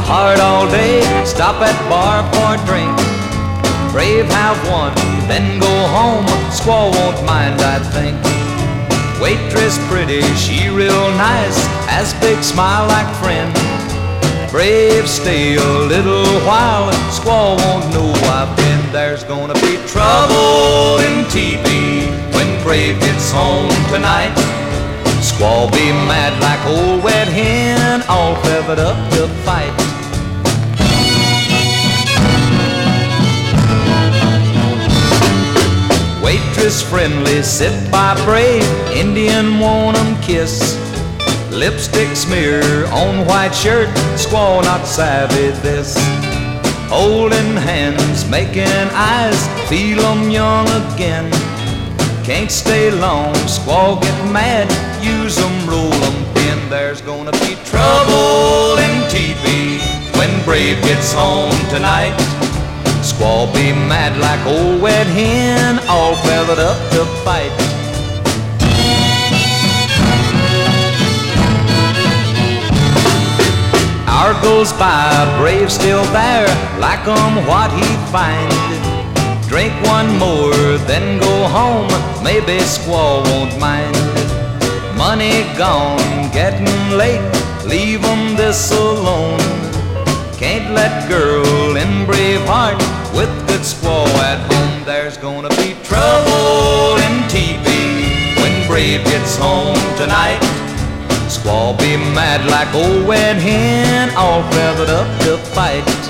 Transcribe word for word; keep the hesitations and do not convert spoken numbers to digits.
hard all day, stop at bar for a drink. Brave have one, then go home, squaw won't mind, I think. Waitress pretty, she real nice, has big smile like friend. Brave stay a little while, squaw won't know I've been. There's gonna be trouble in T V when Brave gets home tonight. Squaw be mad like old wet hen, all feathered up to fight. Waitress friendly, sit by Brave, Indian want 'em kiss. Lipstick smear on white shirt, squaw not savvy this. Holding hands, making eyes, feel 'em young again. Can't stay long, squaw get mad, use 'em, roll 'em thin. There's gonna be trouble in T V when Brave gets home tonight. Squaw be mad like old wet hen, all feathered up to fight. Hour goes by, Brave still there, like 'em what he'd find. Drink one more, then go home, maybe squaw won't mind. Money gone, getting late, leave 'em this alone. Can't let girl in Brave heart with good squaw at home. There's gonna be trouble in T V when Brave gets home tonight. Squaw be mad like old wet hen, all feathered up to fight.